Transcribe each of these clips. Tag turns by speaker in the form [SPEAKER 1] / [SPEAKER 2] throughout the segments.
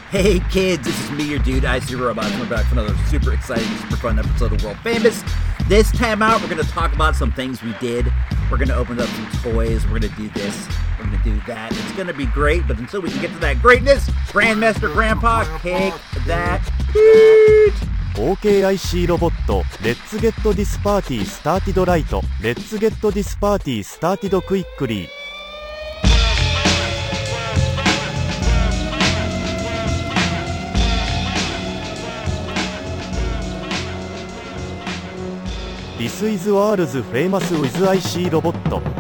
[SPEAKER 1] Hey kids, this is me, your dude, Icy Robots. We're back for another super exciting, super fun episode of World Famous. This time out, we're going to talk about some things we did. We're going to open up some toys. We're going to do this. We're going to do that. It's going to be great, but until we can get to that greatness, Grandmaster Grandpa, kick that beat!
[SPEAKER 2] OK IC ロボット Let's get this party started right. Let's get this party started quickly. This is world's famous with IC ロボット.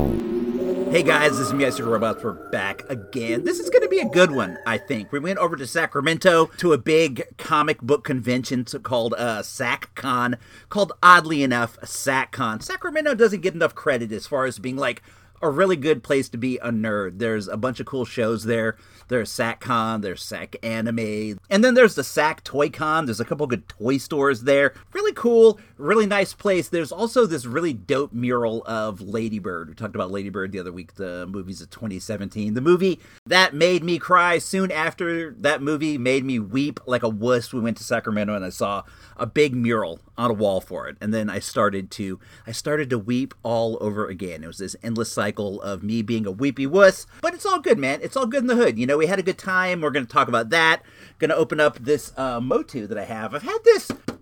[SPEAKER 1] Hey guys, this is me, Icy Robots. We're back again. This is going to be a good one, I think. We went over to Sacramento to a big comic book convention called SacCon, called, oddly enough, SacCon. Sacramento doesn't get enough credit as far as being like a really good place to be a nerd. There's a bunch of cool shows there. There's SacCon, there's Sac Anime, and then there's the Sac Toy Con. There's a couple good toy stores there. Really cool, really nice place. There's also this really dope mural of Lady Bird. We talked about Lady Bird the other week, the movies of 2017. The movie that made me cry. Soon after that movie made me weep like a wuss. We went to Sacramento and I saw a big mural on a wall for it. And then I started to weep all over again. It was this endless cycle of me being a weepy wuss. But it's all good, man. It's all good in the hood. You know, we had a good time. We're going to talk about that. Going to open up this Motu that I have. I've had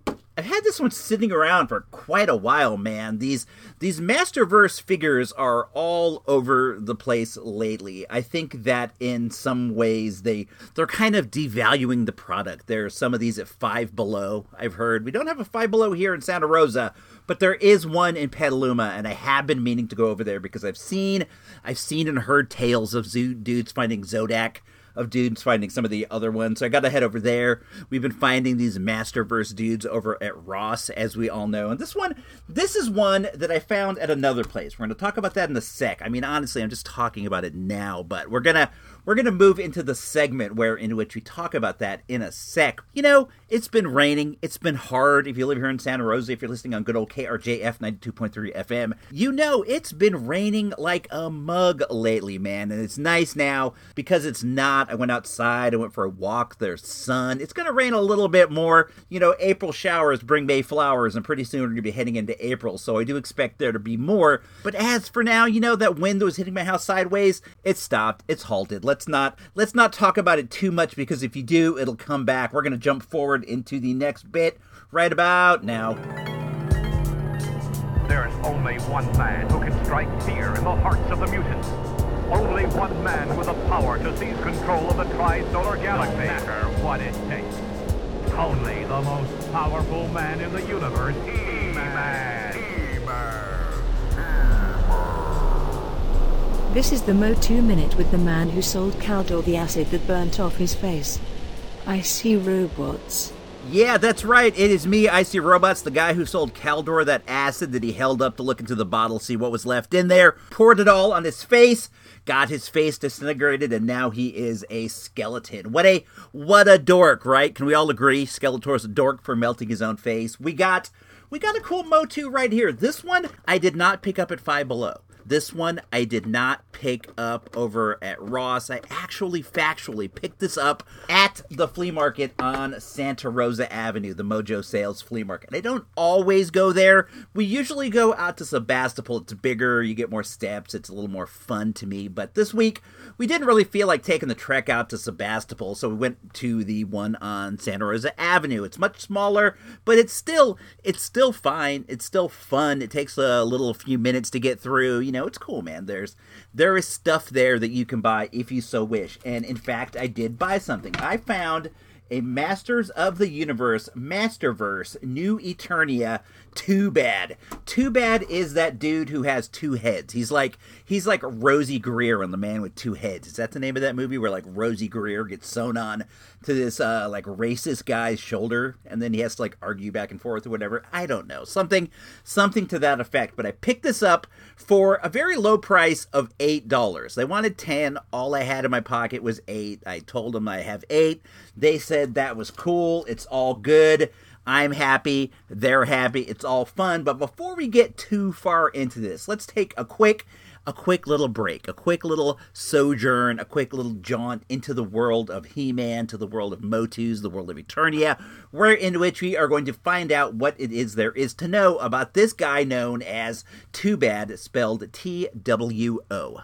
[SPEAKER 1] this one sitting around for quite a while, man. These Masterverse figures are all over the place lately. I think that in some ways they're kind of devaluing the product. There's some of these at Five Below, I've heard. We don't have a Five Below here in Santa Rosa, but there is one in Petaluma, and I have been meaning to go over there because I've seen and heard tales of dudes finding Zodak, of dudes finding some of the other ones. So I got to head over there. We've been finding these Masterverse dudes over at Ross, as we all know. And this is one that I found at another place. We're going to talk about that in a sec. I mean, honestly, I'm just talking about it now, but we're going to move into the segment in which we talk about that in a sec. You know, it's been raining. It's been hard. If you live here in Santa Rosa, if you're listening on good old KRJF 92.3 FM, you know it's been raining like a mug lately, man. And it's nice now because it's not. I went outside. I went for a walk. There's sun. It's going to rain a little bit more. You know, April showers bring May flowers, and pretty soon we're going to be heading into April. So I do expect there to be more. But as for now, you know, that wind that was hitting my house sideways, it stopped. It's halted. Let's not talk about it too much, because if you do, it'll come back. We're going to jump forward into the next bit right about now.
[SPEAKER 3] There is only one man who can strike fear in the hearts of the mutants. Only one man with the power to seize control of the Tri-Solar Galaxy. No matter what it takes. Only the most powerful man in the universe, He-Man.
[SPEAKER 4] This is the Motu Minute with the man who sold Kaldor the acid that burnt off his face. Icy Robots.
[SPEAKER 1] Yeah, that's right. It is me, Icy Robots, the guy who sold Kaldor that acid that he held up to look into the bottle, see what was left in there, poured it all on his face, got his face disintegrated, and now he is a skeleton. What a dork, right? Can we all agree? Skeletor's a dork for melting his own face. We got a cool Motu right here. This one I did not pick up at Five Below. This one I did not pick up over at Ross. I actually factually picked this up at the flea market on Santa Rosa Avenue, the Mojo Sales Flea Market. I don't always go there. We usually go out to Sebastopol. It's bigger, you get more steps, it's a little more fun to me. But this week, we didn't really feel like taking the trek out to Sebastopol, so we went to the one on Santa Rosa Avenue. It's much smaller, but it's still fine. It's still fun. It takes a few minutes to get through. You know, it's cool, man. There is stuff there that you can buy if you so wish. And in fact, I did buy something. I found a Masters of the Universe, Masterverse, New Eternia, Too Bad. Too Bad is that dude who has two heads. He's like Rosie Greer on The Man with Two Heads. Is that the name of that movie where like Rosie Greer gets sewn on to this like racist guy's shoulder and then he has to like argue back and forth or whatever? I don't know. Something to that effect. But I picked this up for a very low price of $8. They wanted 10. All I had in my pocket was 8. I told them I have 8. They said that was cool. It's all good. I'm happy. They're happy. It's all fun. But before we get too far into this, let's take a quick a quick little break, a quick little sojourn, a quick little jaunt into the world of He-Man, to the world of Motus, the world of Eternia, in which we are going to find out what it is there is to know about this guy known as Too Bad, spelled T-W-O.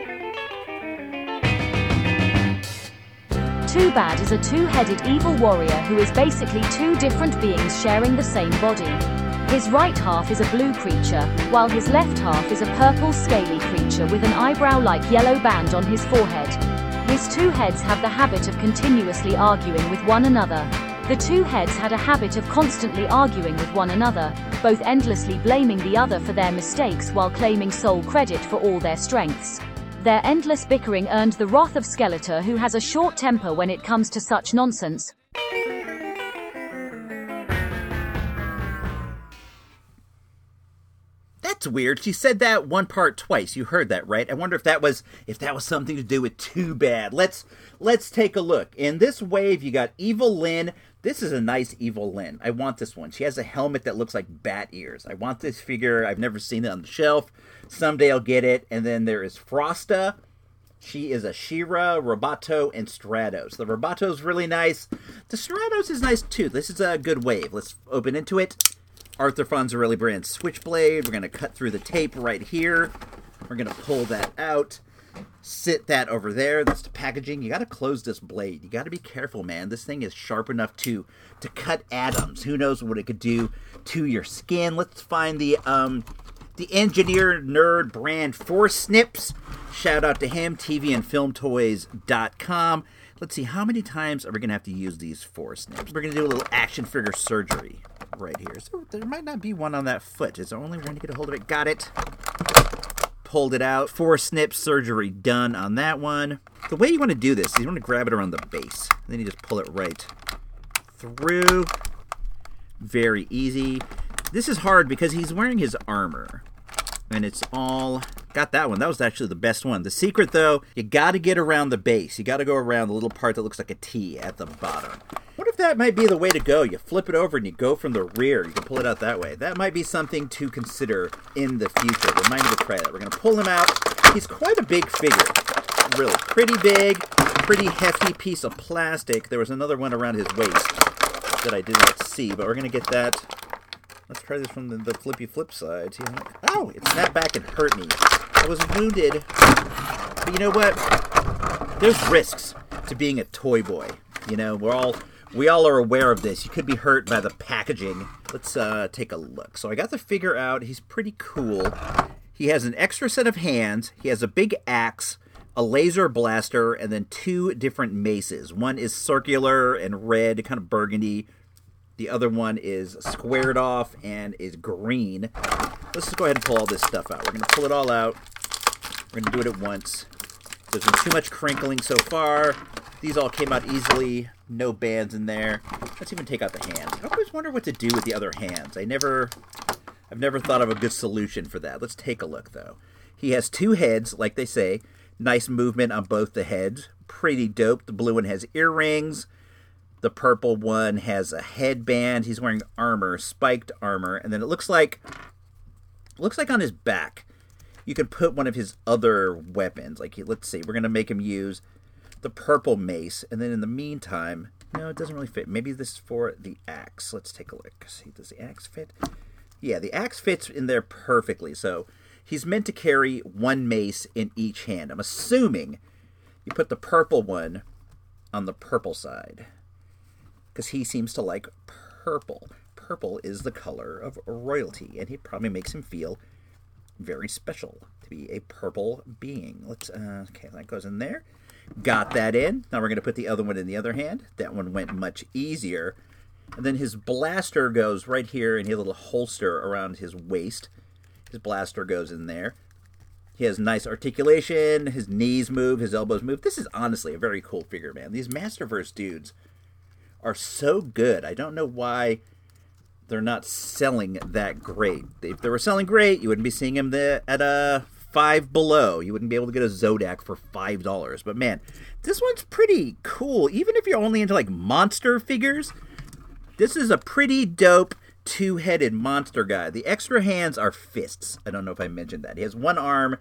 [SPEAKER 5] Too Bad is a two-headed evil warrior who is basically two different beings sharing the same body. His right half is a blue creature, while his left half is a purple scaly creature with an eyebrow-like yellow band on his forehead. His two heads have the habit of continuously arguing with one another. The two heads had a habit of constantly arguing with one another, both endlessly blaming the other for their mistakes while claiming sole credit for all their strengths. Their endless bickering earned the wrath of Skeletor, who has a short temper when it comes to such nonsense.
[SPEAKER 1] That's weird. She said that one part twice. You heard that, right? I wonder if that was something to do with Too Bad. Let's take a look. In this wave, you got Evil Lyn. This is a nice Evil Lyn. I want this one. She has a helmet that looks like bat ears. I want this figure. I've never seen it on the shelf. Someday I'll get it. And then there is Frosta. She is a She-Ra, Roboto, and Stratos. The Roboto's really nice. The Stratos is nice too. This is a good wave. Let's open into it. Arthur Fonzarelli brand Switchblade. We're going to cut through the tape right here. We're going to pull that out. Sit that over there. That's the packaging. You got to close this blade. You got to be careful, man. This thing is sharp enough to cut atoms. Who knows what it could do to your skin. Let's find the Engineer Nerd brand Force Snips. Shout out to him. tvandfilmtoys.com. Let's see, how many times are we going to have to use these Force Snips? We're going to do a little action figure surgery right here. So there might not be one on that foot. Is there only one to get a hold of it? Got it. Pulled it out. Force Snip surgery done on that one. The way you want to do this is you want to grab it around the base. Then you just pull it right through. Very easy. This is hard because he's wearing his armor. And it's all... Got that one. That was actually the best one. The secret, though, you got to get around the base. You got to go around the little part that looks like a T at the bottom. What if that might be the way to go? You flip it over and you go from the rear. You can pull it out that way. That might be something to consider in the future. Remind me to try that. We're going to pull him out. He's quite a big figure. Really. Pretty big. Pretty hefty piece of plastic. There was another one around his waist that I did not see, but we're going to get that. Let's try this from the flippy flip side. Oh, it snapped back and hurt me. I was wounded. But you know what? There's risks to being a toy boy. You know, we all are aware of this. You could be hurt by the packaging. Let's take a look. So I got the figure out. He's pretty cool. He has an extra set of hands. He has a big axe, a laser blaster, and then two different maces. One is circular and red, kind of burgundy. The other one is squared off and is green. Let's just go ahead and pull all this stuff out. We're going to pull it all out. We're going to do it at once. There's been too much crinkling so far. These all came out easily. No bands in there. Let's even take out the hands. I always wonder what to do with the other hands. I've never thought of a good solution for that. Let's take a look, though. He has two heads, like they say. Nice movement on both the heads. Pretty dope. The blue one has earrings. The purple one has a headband. He's wearing armor, spiked armor. And then it looks like on his back, you could put one of his other weapons. Like, let's see, we're going to make him use the purple mace. And then in the meantime, no, it doesn't really fit. Maybe this is for the axe. Let's take a look. See, does the axe fit? Yeah, the axe fits in there perfectly. So he's meant to carry one mace in each hand. I'm assuming you put the purple one on the purple side, because he seems to like purple. Purple is the color of royalty, and it probably makes him feel very special to be a purple being. Let's, okay, that goes in there. Got that in. Now we're going to put the other one in the other hand. That one went much easier. And then his blaster goes right here, and he has a little holster around his waist. His blaster goes in there. He has nice articulation. His knees move. His elbows move. This is honestly a very cool figure, man. These Masterverse dudes are so good. I don't know why they're not selling that great. If they were selling great, you wouldn't be seeing them at a Five Below. You wouldn't be able to get a Zodak for $5. But man, this one's pretty cool. Even if you're only into like monster figures, this is a pretty dope two-headed monster guy. The extra hands are fists. I don't know if I mentioned that. He has one arm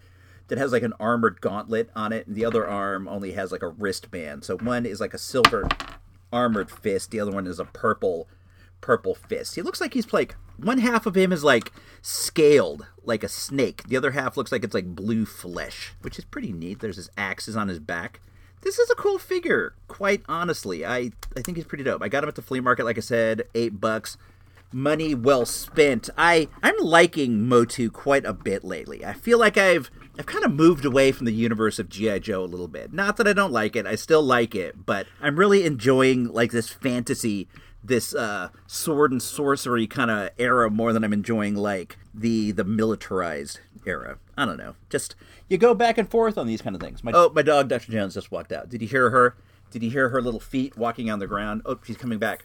[SPEAKER 1] that has like an armored gauntlet on it, and the other arm only has like a wristband. So one is like a silver armored fist, the other one is a purple fist. He looks like he's like, one half of him is like scaled like a snake. The other half looks like it's like blue flesh, which is pretty neat. There's his axes on his back. This is a cool figure, quite honestly. I think he's pretty dope. I got him at the flea market, like I said, $8. Money well spent. I'm liking Motu quite a bit lately. I feel like I've kind of moved away from the universe of G.I. Joe a little bit. Not that I don't like it. I still like it, but I'm really enjoying like this fantasy, this sword and sorcery kind of era more than I'm enjoying like the militarized era. I don't know. Just, you go back and forth on these kind of things. My dog, Dr. Jones, just walked out. Did you hear her? Did you hear her little feet walking on the ground? Oh, she's coming back.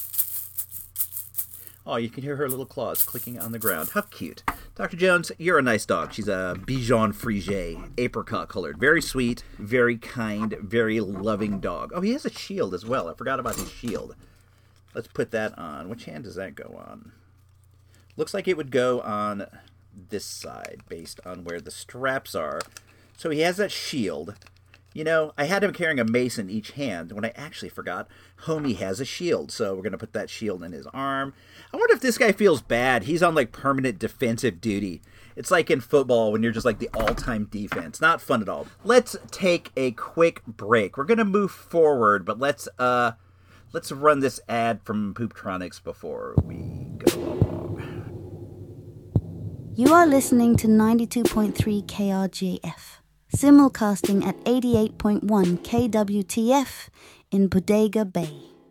[SPEAKER 1] Oh, you can hear her little claws clicking on the ground. How cute. Dr. Jones, you're a nice dog. She's a Bichon Frise, apricot colored. Very sweet, very kind, very loving dog. Oh, he has a shield as well. I forgot about his shield. Let's put that on. Which hand does that go on? Looks like it would go on this side based on where the straps are. So he has that shield. You know, I had him carrying a mace in each hand when I actually forgot Homie has a shield. So we're going to put that shield in his arm. I wonder if this guy feels bad. He's on like permanent defensive duty. It's like in football when you're just like the all-time defense. Not fun at all. Let's take a quick break. We're going to move forward, but let's run this ad from Pooptronics before we go along.
[SPEAKER 6] You are listening to 92.3 KRGF, simulcasting at 88.1 KWTF in Bodega Bay.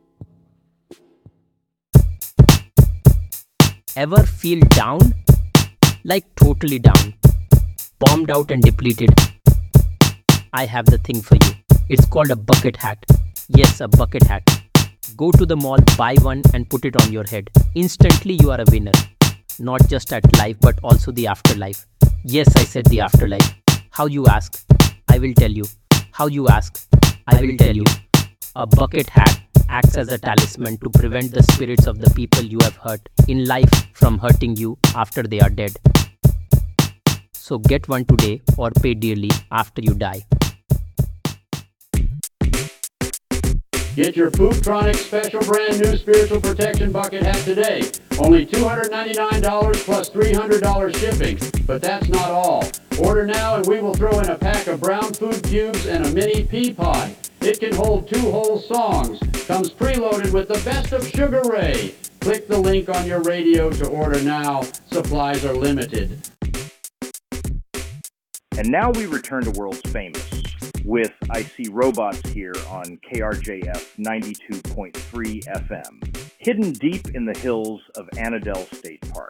[SPEAKER 7] Ever feel down? Like totally down. Bombed out and depleted. I have the thing for you. It's called a bucket hat. Yes, a bucket hat. Go to the mall, buy one and put it on your head. Instantly you are a winner. Not just at life but also the afterlife. Yes, I said the afterlife. How you ask? I will tell you. How you ask? I will tell you. A bucket hat acts as a talisman to prevent the spirits of the people you have hurt in life from hurting you after they are dead. So get one today or pay dearly after you die.
[SPEAKER 8] Get your Pooptronics special brand new spiritual protection bucket hat today. Only $299 plus $300 shipping. But that's not all. Order now and we will throw in a pack of brown food cubes and a mini pea pod. It can hold 2 whole songs. Comes preloaded with the best of Sugar Ray. Click the link on your radio to order now. Supplies are limited.
[SPEAKER 9] And now we return to World's Famous with I See Robots here on KRJF 92.3 FM, hidden deep in the hills of Annandale State Park.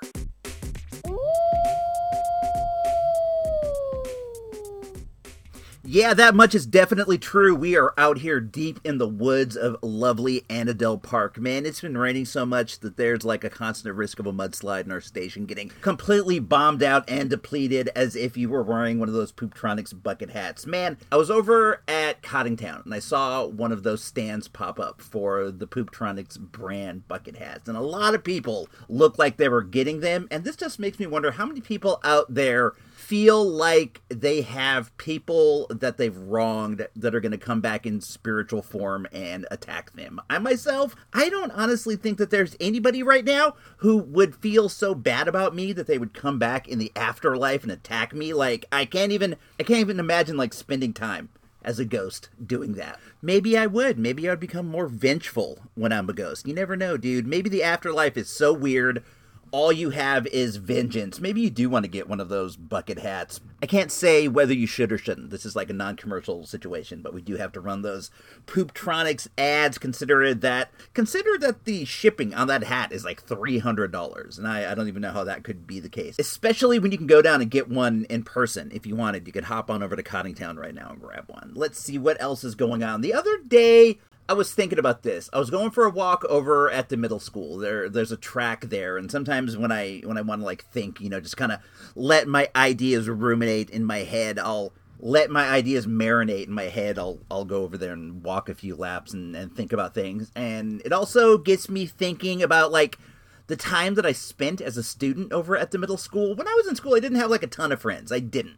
[SPEAKER 1] Yeah, that much is definitely true. We are out here deep in the woods of lovely Annandale Park. Man, it's been raining so much that there's like a constant risk of a mudslide in our station getting completely bombed out and depleted as if you were wearing one of those Pooptronics bucket hats. Man, I was over at Cottingtown and I saw one of those stands pop up for the Pooptronics brand bucket hats. And a lot of people looked like they were getting them. And this just makes me wonder how many people out there feel like they have people that they've wronged that are going to come back in spiritual form and attack them. I myself, I don't honestly think that there's anybody right now who would feel so bad about me that they would come back in the afterlife and attack me. Like, I can't even imagine like spending time as a ghost doing that. Maybe I would. Maybe I would become more vengeful when I'm a ghost. You never know, dude. Maybe the afterlife is so weird, all you have is vengeance. Maybe you do want to get one of those bucket hats. I can't say whether you should or shouldn't. This is like a non-commercial situation, but we do have to run those Pooptronics ads. Consider that the shipping on that hat is like $300, and I don't even know how that could be the case. Especially when you can go down and get one in person. If you wanted, you could hop on over to Cottingtown right now and grab one. Let's see what else is going on. The other day, I was thinking about this. I was going for a walk over at the middle school. There's a track there, and sometimes when I want to like think, just kind of let my ideas ruminate in my head, I'll let my ideas marinate in my head. I'll go over there and walk a few laps and think about things. And it also gets me thinking about like the time that I spent as a student over at the middle school. When I was in school, I didn't have like a ton of friends. I didn't.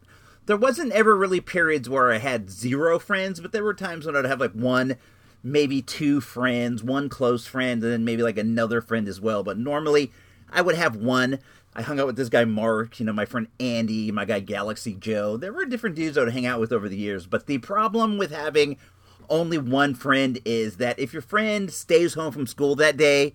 [SPEAKER 1] there wasn't ever really periods where I had 0 friends, but there were times when I'd have like 1, maybe 2 friends, 1 close friend, and then maybe like another friend as well. But normally I would have 1. I hung out with this guy Mark, my friend Andy, my guy Galaxy Joe. There were different dudes I would hang out with over the years, but the problem with having only 1 friend is that if your friend stays home from school that day,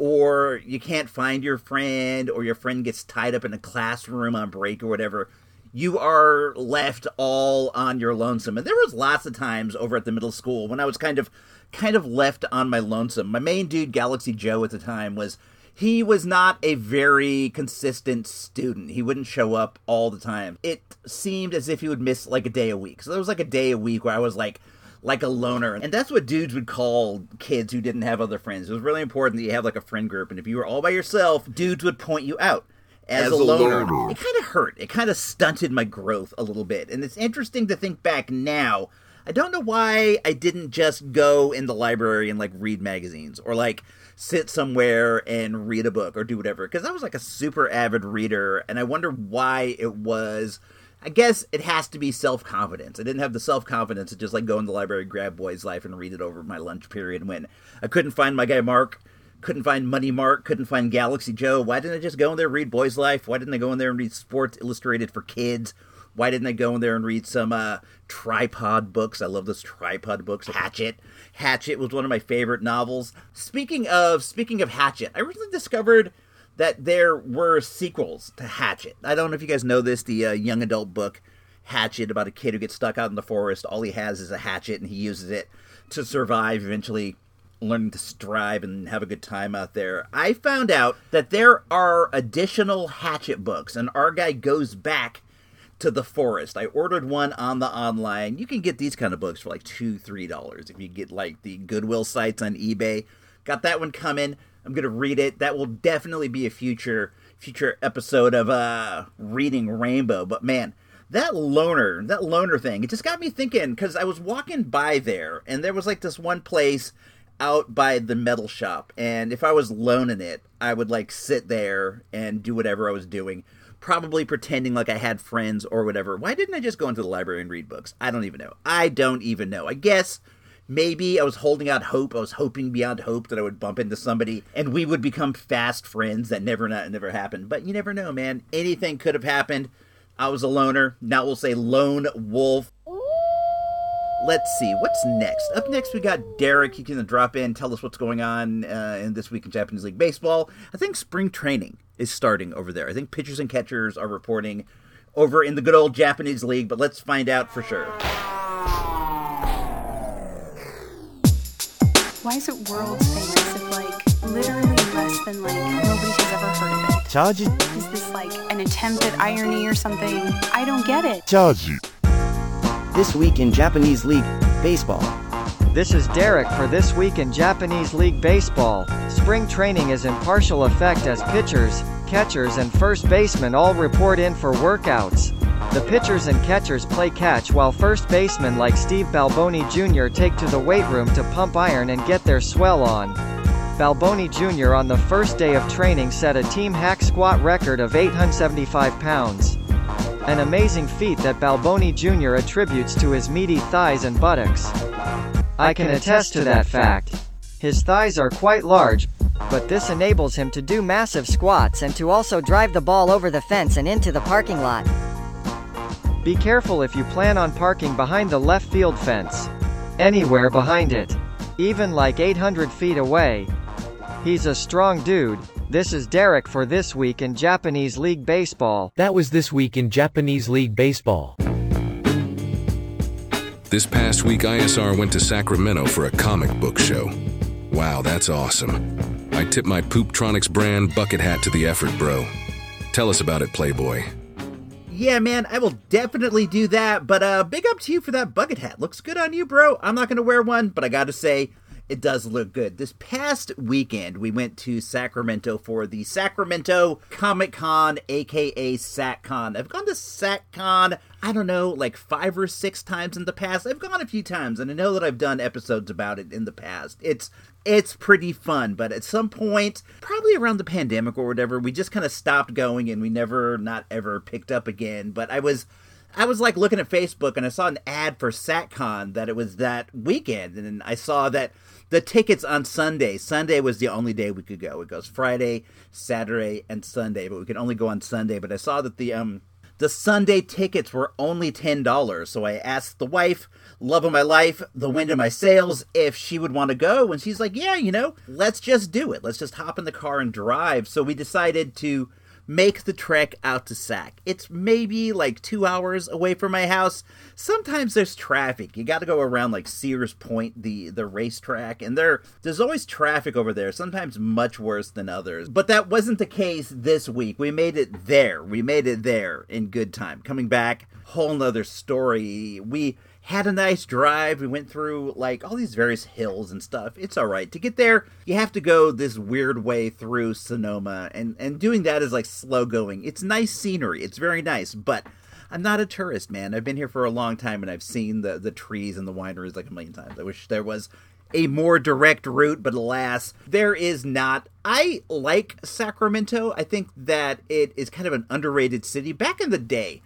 [SPEAKER 1] or you can't find your friend, or your friend gets tied up in a classroom on break or whatever, you are left all on your lonesome. And there was lots of times over at the middle school when I was kind of left on my lonesome. My main dude, Galaxy Joe, at the time he was not a very consistent student. He wouldn't show up all the time. It seemed as if he would miss like a day a week. So there was like a day a week where I was like a loner. And that's what dudes would call kids who didn't have other friends. It was really important that you have like a friend group. And if you were all by yourself, dudes would point you out as a loner. It kind of hurt. It kind of stunted my growth a little bit. And it's interesting to think back now. I don't know why I didn't just go in the library and like read magazines or like sit somewhere and read a book or do whatever. Because I was like a super avid reader, and I wonder why it was. I guess it has to be self-confidence. I didn't have the self-confidence to just like go in the library, grab Boy's Life, and read it over my lunch period when I couldn't find my guy Mark, couldn't find Money Mark, couldn't find Galaxy Joe. Why didn't I just go in there and read Boy's Life? Why didn't I go in there and read Sports Illustrated for Kids? Why didn't I go in there and read some tripod books? I love those tripod books. Hatchet was one of my favorite novels. Speaking of Hatchet, I recently discovered that there were sequels to Hatchet. I don't know if you guys know this, the young adult book Hatchet, about a kid who gets stuck out in the forest. All he has is a hatchet, and he uses it to survive, eventually learning to strive and have a good time out there. I found out that there are additional Hatchet books, and our guy goes back to the forest. I ordered one on the online. You can get these kind of books for like $2-3 if you get like the Goodwill sites on eBay. Got that one coming. I'm going to read it. That will definitely be a future episode of Reading Rainbow. But man, that loner thing, it just got me thinking, because I was walking by there, and there was like this one place out by the metal shop, and if I was alone in it, I would like sit there and do whatever I was doing, probably pretending like I had friends or whatever. Why didn't I just go into the library and read books? I don't even know. I guess maybe I was holding out hope. I was hoping beyond hope that I would bump into somebody and we would become fast friends. That never happened. But you never know, man. Anything could have happened. I was a loner. Now we'll say lone wolf. Let's see, what's next? Up next, we got Derek. He can drop in, tell us what's going on in this week in Japanese League Baseball. I think spring training is starting over there. I think pitchers and catchers are reporting over in the good old Japanese League, but let's find out for sure.
[SPEAKER 10] Why is it world famous if, like, literally less than, like, nobody has ever heard of it?
[SPEAKER 2] Charge.
[SPEAKER 10] Is this, like, an attempt at irony or something? I don't get it.
[SPEAKER 2] Charge.
[SPEAKER 11] This week in Japanese League Baseball.
[SPEAKER 12] This is Derek for This Week in Japanese League Baseball. Spring training is in partial effect as pitchers, catchers and first basemen all report in for workouts. The pitchers and catchers play catch while first basemen like Steve Balboni Jr. take to the weight room to pump iron and get their swell on. Balboni Jr. on the first day of training set a team hack squat record of 875 pounds. An amazing feat that Balboni Jr. attributes to his meaty thighs and buttocks. I can attest to that fact. His thighs are quite large, but this enables him to do massive squats and to also drive the ball over the fence and into the parking lot. Be careful if you plan on parking behind the left field fence. Anywhere behind it. Even like 800 feet away. He's a strong dude. This is Derek for This Week in Japanese League Baseball.
[SPEAKER 13] That was This Week in Japanese League Baseball.
[SPEAKER 14] This past week, ISR went to Sacramento for a comic book show. Wow, that's awesome. I tipped my Pooptronics brand bucket hat to the effort, bro. Tell us about it, Playboy.
[SPEAKER 1] Yeah, man, I will definitely do that, but big up to you for that bucket hat. Looks good on you, bro. I'm not going to wear one, but I gotta say, it does look good. This past weekend, we went to Sacramento for the Sacramento Comic Con, aka SacCon. I've gone to SacCon, I don't know, like 5 or 6 times in the past. I've gone a few times, and I know that I've done episodes about it in the past. It's pretty fun, but at some point, probably around the pandemic or whatever, we just kind of stopped going, and we never, not ever, picked up again. But I was I was like looking at Facebook and I saw an ad for SatCon that it was that weekend, and I saw that the tickets on Sunday was the only day we could go. It goes Friday, Saturday, and Sunday, but we could only go on Sunday. But I saw that the Sunday tickets were only $10, so I asked the wife, love of my life, the wind in my sails, if she would want to go, and she's like, yeah, let's just do it. Let's just hop in the car and drive. So we decided to make the trek out to Sac. It's maybe like 2 hours away from my house. Sometimes there's traffic. You got to go around like Sears Point, the racetrack, and there's always traffic over there, sometimes much worse than others. But that wasn't the case this week. We made it there. We made it there in good time. Coming back, whole nother story. We had a nice drive. We went through like all these various hills and stuff. It's all right. To get there, you have to go this weird way through Sonoma, and doing that is like slow going. It's nice scenery. It's very nice, but I'm not a tourist, man. I've been here for a long time, and I've seen the trees and the wineries like a million times. I wish there was a more direct route, but alas, there is not. I like Sacramento. I think that it is kind of an underrated city. Back in the day,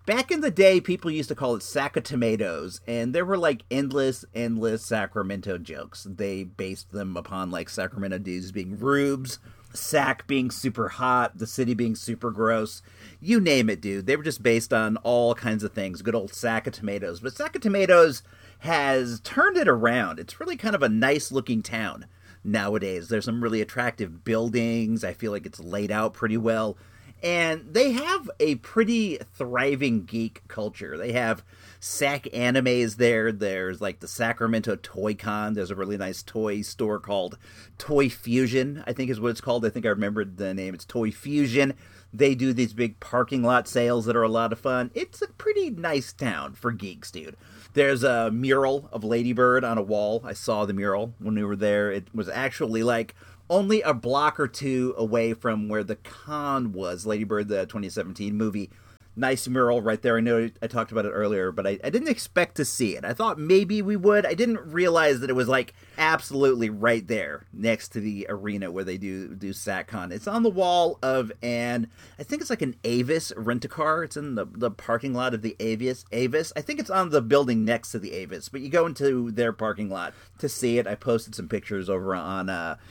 [SPEAKER 1] people used to call it Sack of Tomatoes, and there were like endless Sacramento jokes. They based them upon like Sacramento dudes being rubes, Sac being super hot, the city being super gross. You name it, dude. They were just based on all kinds of things. Good old Sack of Tomatoes. But Sack of Tomatoes has turned it around. It's really kind of a nice looking town nowadays. There's some really attractive buildings. I feel like it's laid out pretty well. And they have a pretty thriving geek culture. They have Sac animes there. There's like the Sacramento Toy Con. There's a really nice toy store called Toy Fusion, I think is what it's called. I think I remembered the name. It's Toy Fusion. They do these big parking lot sales that are a lot of fun. It's a pretty nice town for geeks, dude. There's a mural of Lady Bird on a wall. I saw the mural when we were there. It was actually like only a block or two away from where the con was, Lady Bird, the 2017 movie. Nice mural right there. I know I talked about it earlier, but I didn't expect to see it. I thought maybe we would. I didn't realize that it was like absolutely right there next to the arena where they do SatCon. It's on the wall of I think it's like an Avis rent-a-car. It's in the parking lot of the Avis. I think it's on the building next to the Avis, but you go into their parking lot to see it. I posted some pictures over on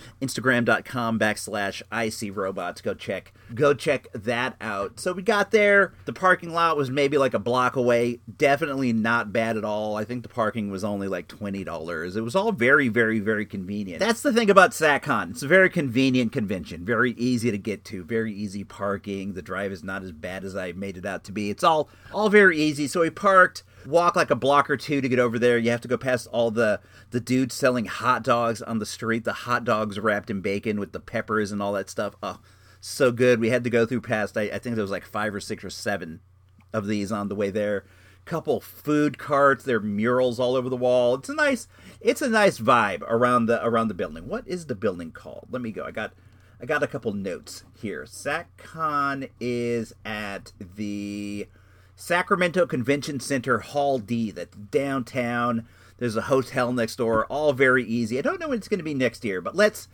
[SPEAKER 1] Instagram.com/ICRobots. Go check that out. So we got there. The parking lot was maybe like a block away. Definitely not bad at all. I think the parking was only like $20. It was all very, very, very convenient. That's the thing about SatCon. It's a very convenient convention. Very easy to get to. Very easy parking. The drive is not as bad as I made it out to be. It's all very easy. So we parked, walk like a block or two to get over there. You have to go past all the dudes selling hot dogs on the street. The hot dogs wrapped in bacon with the peppers and all that stuff. Oh, so good. We had to go through past, I think there was like 5 or 6 or 7 of these on the way there. Couple food carts, there are murals all over the wall. It's a nice vibe around the building. What is the building called? Let me go. I got a couple notes here. SatCon is at the Sacramento Convention Center Hall D. That's downtown. There's a hotel next door. All very easy. I don't know when it's going to be next year, but let's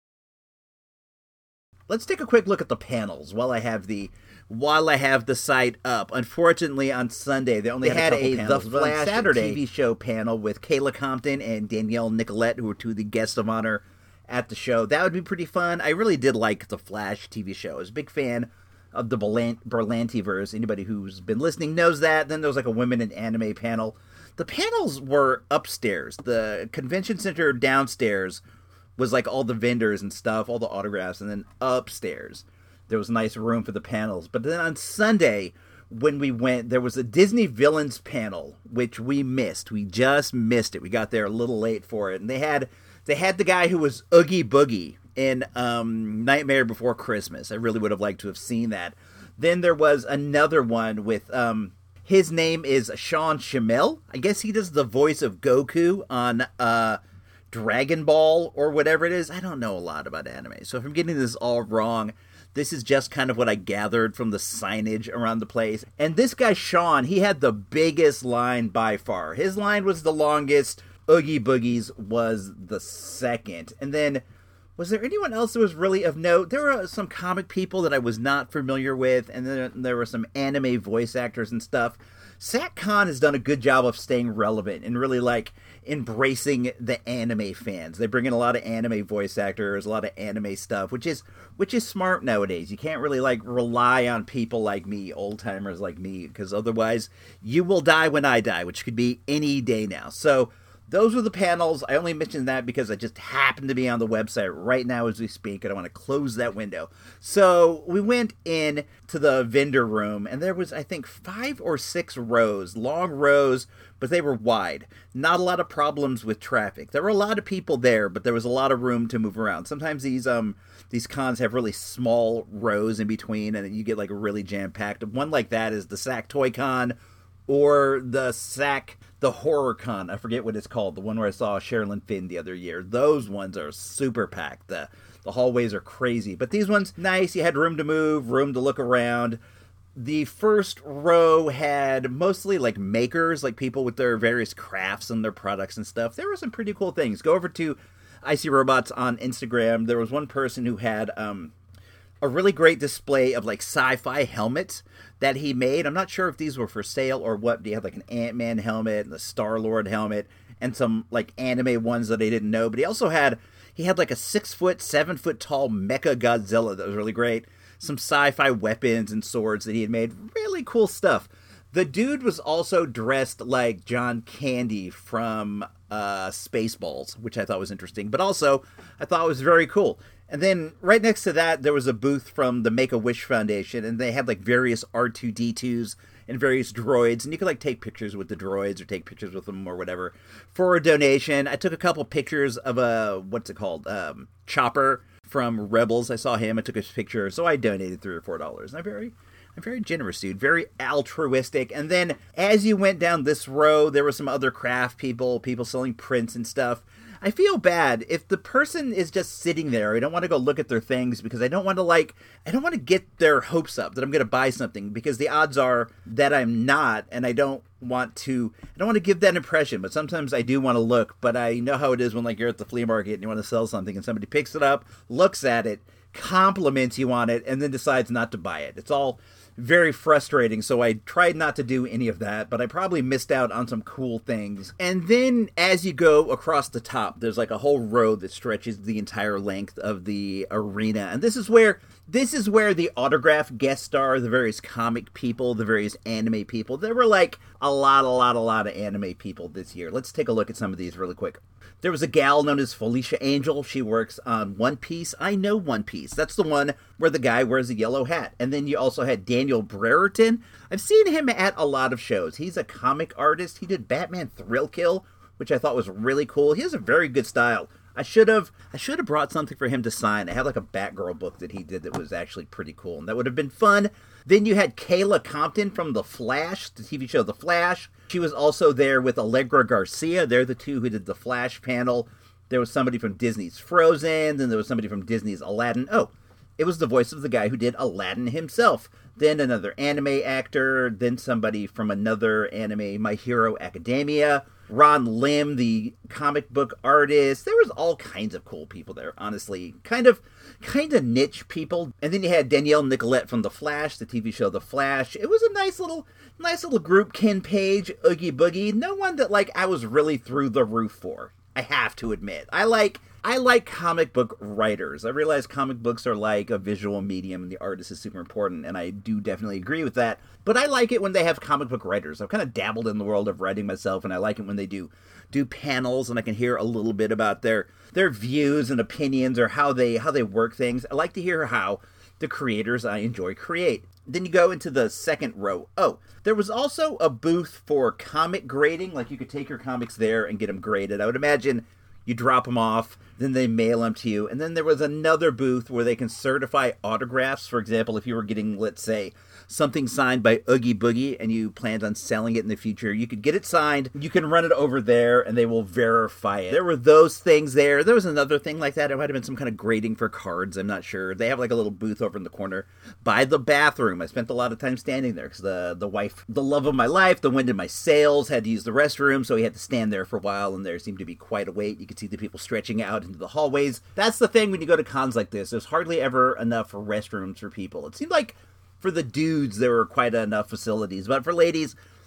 [SPEAKER 1] take a quick look at the panels while I have the site up. Unfortunately, on Sunday, they only had a The Flash Saturday TV show panel with Kayla Compton and Danielle Nicolette, who were two of the guests of honor at the show. That would be pretty fun. I really did like The Flash TV show. I was a big fan of the Berlantiverse. Anybody who's been listening knows that. Then there was like a women in anime panel. The panels were upstairs. The convention center downstairs was like all the vendors and stuff, all the autographs, and then upstairs there was a nice room for the panels. But then on Sunday, when we went, there was a Disney Villains panel, which we missed. We just missed it. We got there a little late for it. And they had the guy who was Oogie Boogie in Nightmare Before Christmas. I really would have liked to have seen that. Then there was another one with, his name is Sean Schimmel. I guess he does the voice of Goku on Dragon Ball or whatever it is. I don't know a lot about anime, so if I'm getting this all wrong, this is just kind of what I gathered from the signage around the place. And this guy Sean, he had the biggest line by far. His line was the longest. Oogie Boogie's was the second. And then, was there anyone else that was really of note? There were some comic people that I was not familiar with, and then there were some anime voice actors and stuff. SacCon has done a good job of staying relevant and really like embracing the anime fans. They bring in a lot of anime voice actors, a lot of anime stuff, which is smart nowadays. You can't really like rely on people like me, old timers like me, because otherwise you will die when I die, which could be any day now. So those were the panels. I only mentioned that because I just happened to be on the website right now as we speak, and I want to close that window. So we went in to the vendor room, and there was, I think, 5 or 6 rows, long rows, but they were wide. Not a lot of problems with traffic. There were a lot of people there, but there was a lot of room to move around. Sometimes these cons have really small rows in between, and you get like really jam-packed. One like that is the Sac Toy Con, or the Horror Con. I forget what it's called. The one where I saw Sherilyn Fenn the other year. Those ones are super packed. The hallways are crazy. But these ones, nice. You had room to move, room to look around. The first row had mostly like makers, like people with their various crafts and their products and stuff. There were some pretty cool things. Go over to Icy Robots on Instagram. There was one person who had a really great display of like sci-fi helmets that he made. I'm not sure if these were for sale or what. He had like an Ant-Man helmet and the Star-Lord helmet and some like anime ones that I didn't know. But he had like a 6-foot, 7-foot tall Mecha Godzilla that was really great. Some sci-fi weapons and swords that he had made. Really cool stuff. The dude was also dressed like John Candy from Spaceballs, which I thought was interesting. But also, I thought it was very cool. And then right next to that, there was a booth from the Make-A-Wish Foundation, and they had like various R2-D2s and various droids, and you could like take pictures with the droids or take pictures with them or whatever for a donation. I took a couple pictures of Chopper from Rebels. I saw him. I took a picture, so I donated $3 or $4. And I'm very generous, dude. Very altruistic. And then as you went down this row, there were some other craft people selling prints and stuff. I feel bad if the person is just sitting there. I don't want to go look at their things because I don't want to get their hopes up that I'm going to buy something, because the odds are that I'm not, and I don't want to give that impression. But sometimes I do want to look, but I know how it is when like you're at the flea market and you want to sell something and somebody picks it up, looks at it, compliments you on it, and then decides not to buy it. It's all very frustrating, so I tried not to do any of that, but I probably missed out on some cool things. And then as you go across the top, there's like a whole road that stretches the entire length of the arena, and this is where the autograph guest star, the various comic people, the various anime people. There were like a lot of anime people this year. Let's take a look at some of these really quick. There was a gal known as Felicia Angel. She works on One Piece. I know One Piece. That's the one where the guy wears a yellow hat. And then you also had Daniel Brereton. I've seen him at a lot of shows. He's a comic artist. He did Batman Thrill Kill, which I thought was really cool. He has a very good style. I should have brought something for him to sign. I had like a Batgirl book that he did that was actually pretty cool, and that would have been fun. Then you had Kayla Compton from The Flash, the TV show The Flash. She was also there with Allegra Garcia. They're the two who did the Flash panel. There was somebody from Disney's Frozen. Then there was somebody from Disney's Aladdin. Oh, it was the voice of the guy who did Aladdin himself. Then another anime actor. Then somebody from another anime, My Hero Academia. Ron Lim, the comic book artist. There was all kinds of cool people there, honestly. Kind of niche people. And then you had Danielle Nicolette from The Flash, the TV show The Flash. It was a nice little group. Ken Page, Oogie Boogie. No one that like I was really through the roof for, I have to admit. I like comic book writers. I realize comic books are like a visual medium and the artist is super important, and I do definitely agree with that. But I like it when they have comic book writers. I've kind of dabbled in the world of writing myself, and I like it when they do panels and I can hear a little bit about their views and opinions or how they work things. I like to hear how the creators I enjoy create. Then you go into the second row. Oh, there was also a booth for comic grading. Like you could take your comics there and get them graded. I would imagine you drop them off, then they mail them to you. And then there was another booth where they can certify autographs. For example, if you were getting, let's say, something signed by Oogie Boogie and you planned on selling it in the future, you could get it signed. You can run it over there and they will verify it. There were those things there. There was another thing like that. It might have been some kind of grading for cards. I'm not sure. They have like a little booth over in the corner by the bathroom. I spent a lot of time standing there because the wife, the love of my life, the wind in my sails, had to use the restroom, so he had to stand there for a while, and there seemed to be quite a wait. You could see the people stretching out into the hallways. That's the thing when you go to cons like this. There's hardly ever enough restrooms for people. It seemed like for the dudes, there were quite enough facilities. But for ladies,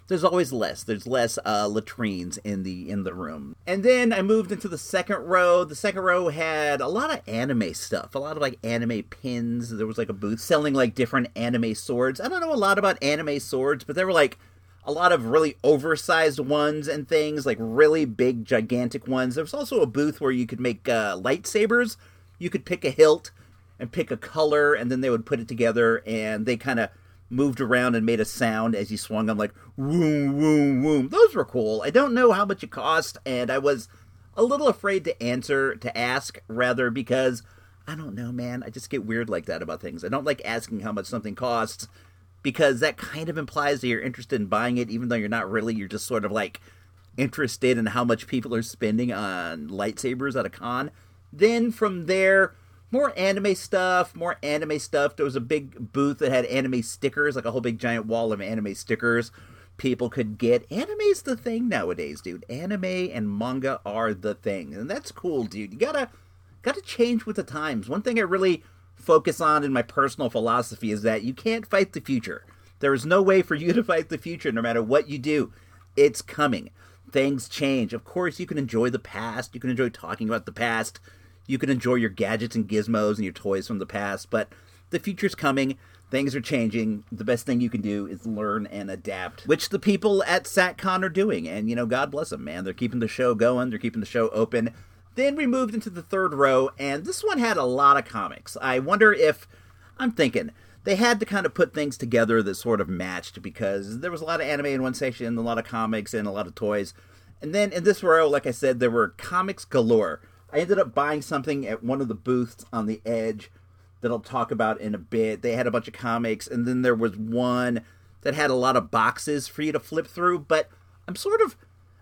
[SPEAKER 1] there's always less. There's less latrines in the room. And then I moved into the second row. The second row had a lot of anime stuff, a lot of like anime pins. There was like a booth selling like different anime swords. I don't know a lot about anime swords, but there were like a lot of really oversized ones and things, like really big, gigantic ones. There was also a booth where you could make lightsabers. You could pick a hilt and pick a color, and then they would put it together, and they kind of moved around and made a sound as you swung them, like, woom, woom, woom. Those were cool. I don't know how much it cost, and I was a little afraid to ask, rather, because, I don't know, man. I just get weird like that about things. I don't like asking how much something costs, because that kind of implies that you're interested in buying it, even though you're not really. You're just sort of, like, interested in how much people are spending on lightsabers at a con. Then, from there, more anime stuff. There was a big booth that had anime stickers, like a whole big giant wall of anime stickers people could get. Anime's the thing nowadays, dude. Anime and manga are the thing. And that's cool, dude. You gotta change with the times. One thing I really focus on in my personal philosophy is that you can't fight the future. There is no way for you to fight the future no matter what you do. It's coming. Things change. Of course, you can enjoy the past. You can enjoy talking about the past. You can enjoy your gadgets and gizmos and your toys from the past, but the future's coming. Things are changing. The best thing you can do is learn and adapt, which the people at SatCon are doing. And, you know, God bless them, man. They're keeping the show going. They're keeping the show open. Then we moved into the third row, and this one had a lot of comics. I wonder if, I'm thinking, they had to kind of put things together that sort of matched, because there was a lot of anime in one section, a lot of comics, and a lot of toys. And then in this row, like I said, there were comics galore. I ended up buying something at one of the booths on the edge that I'll talk about in a bit. They had a bunch of comics, and then there was one that had a lot of boxes for you to flip through, but I'm sort of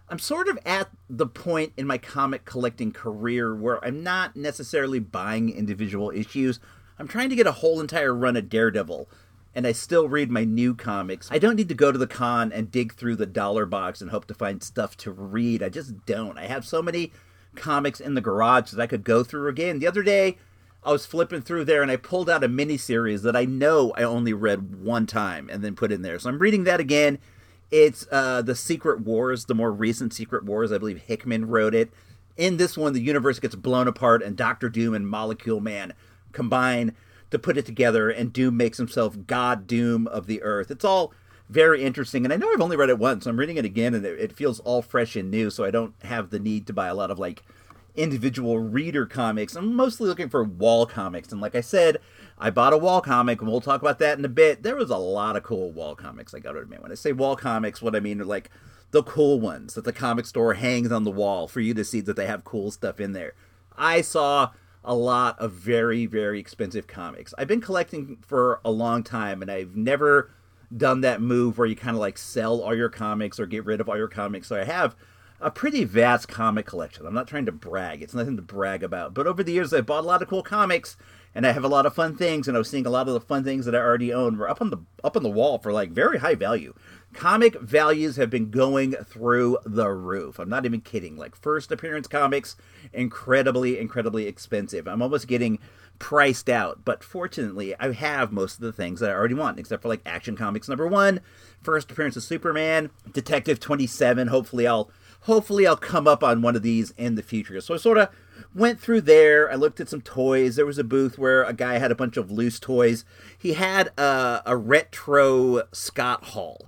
[SPEAKER 1] at the point in my comic collecting career where I'm not necessarily buying individual issues. I'm trying to get a whole entire run of Daredevil, and I still read my new comics. I don't need to go to the con and dig through the dollar box and hope to find stuff to read. I just don't. I have so many comics in the garage that I could go through again. The other day, I was flipping through there and I pulled out a miniseries that I know I only read one time and then put in there. So I'm reading that again. It's The Secret Wars, the more recent Secret Wars. I believe Hickman wrote it. In this one, the universe gets blown apart and Dr. Doom and Molecule Man combine to put it together, and Doom makes himself God Doom of the Earth. It's all very interesting, and I know I've only read it once. I'm reading it again, and it feels all fresh and new, so I don't have the need to buy a lot of, like, individual reader comics. I'm mostly looking for wall comics, and like I said, I bought a wall comic, and we'll talk about that in a bit. There was a lot of cool wall comics, I gotta admit. When I say wall comics, what I mean are, like, the cool ones that the comic store hangs on the wall for you to see that they have cool stuff in there. I saw a lot of very, very expensive comics. I've been collecting for a long time, and I've never done that move where you kind of like sell all your comics or get rid of all your comics. So I have a pretty vast comic collection. I'm not trying to brag. It's nothing to brag about. But over the years, I've bought a lot of cool comics, and I have a lot of fun things, and I was seeing a lot of the fun things that I already own were up on the wall for like very high value. Comic values have been going through the roof. I'm not even kidding. Like, first appearance comics, incredibly, incredibly expensive. I'm almost getting priced out, but fortunately I have most of the things that I already want, except for like Action Comics #1, first appearance of Superman, Detective 27. Hopefully I'll come up on one of these in the future. So I sort of went through there. I looked at some toys. There was a booth where a guy had a bunch of loose toys. He had a retro Scott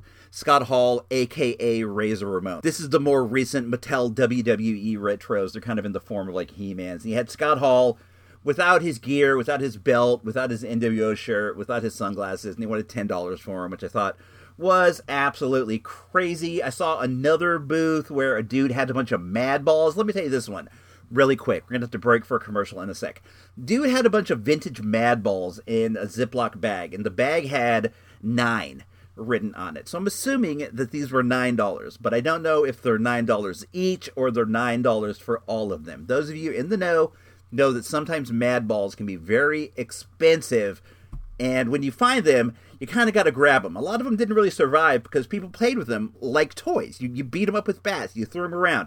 [SPEAKER 1] Hall, a.k.a. Razor Ramon. This is the more recent Mattel WWE retros. They're kind of in the form of like He-Mans. And he had Scott Hall without his gear, without his belt, without his NWO shirt, without his sunglasses, and he wanted $10 for him, which I thought was absolutely crazy. I saw another booth where a dude had a bunch of Mad Balls. Let me tell you this one really quick. We're going to have to break for a commercial in a sec. Dude had a bunch of vintage Mad Balls in a Ziploc bag, and the bag had 9 written on it. So I'm assuming that these were $9, but I don't know if they're $9 each or they're $9 for all of them. Those of you in the know that sometimes Mad Balls can be very expensive, and when you find them, you kind of got to grab them. A lot of them didn't really survive because people played with them like toys. You beat them up with bats, you threw them around.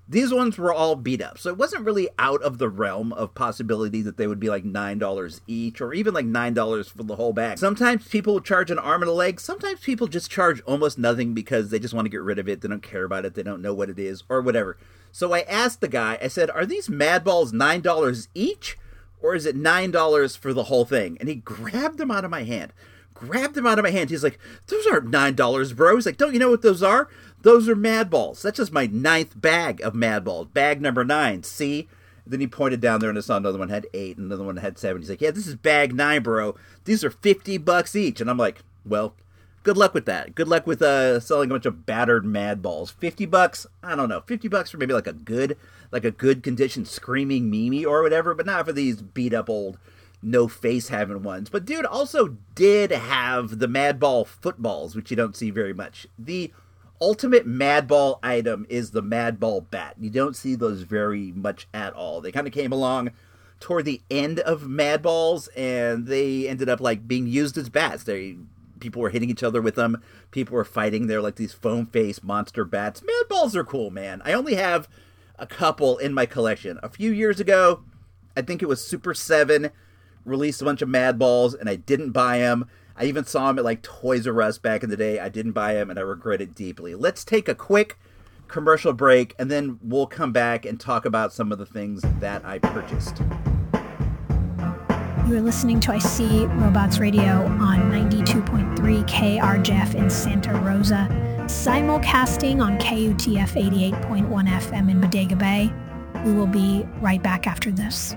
[SPEAKER 1] These ones were all beat up, so it wasn't really out of the realm of possibility that they would be like $9 each, or even like $9 for the whole bag. Sometimes people will charge an arm and a leg. Sometimes people just charge almost nothing because they just want to get rid of it. They don't care about it. They don't know what it is or whatever. So I asked the guy, I said, are these Mad Balls $9 each, or is it $9 for the whole thing? And he grabbed them out of my hand. He's like, those aren't $9, bro. He's like, don't you know what those are? Those are Mad Balls. That's just my 9th bag of Mad Balls. Bag number 9. See? Then he pointed down there and I saw another one had 8, and another one had 7. He's like, yeah, this is bag 9, bro. These are $50 each. And I'm like, well, good luck with that. Good luck with selling a bunch of battered Mad Balls. $50? I don't know. $50 for maybe like a good condition Screaming Mimi or whatever, but not for these beat up old no face having ones. But dude also did have the Mad Ball footballs, which you don't see very much. The ultimate Mad Ball item is the Mad Ball bat. You don't see those very much at all. They kind of came along toward the end of Mad Balls, and they ended up like being used as bats. People were hitting each other with them. People were fighting. They're like these foam face monster bats. Mad Balls are cool, man. I only have a couple in my collection. A few years ago, I think it was Super 7, released a bunch of Mad Balls, and I didn't buy them. I even saw them at like Toys R Us back in the day. I didn't buy them, and I regret it deeply. Let's take a quick commercial break, and then we'll come back and talk about some of the things that I purchased.
[SPEAKER 15] You are listening to I See Robots Radio on 92.3 KRJF in Santa Rosa, simulcasting on KUTF 88.1 FM in Bodega Bay. We will be right back after this.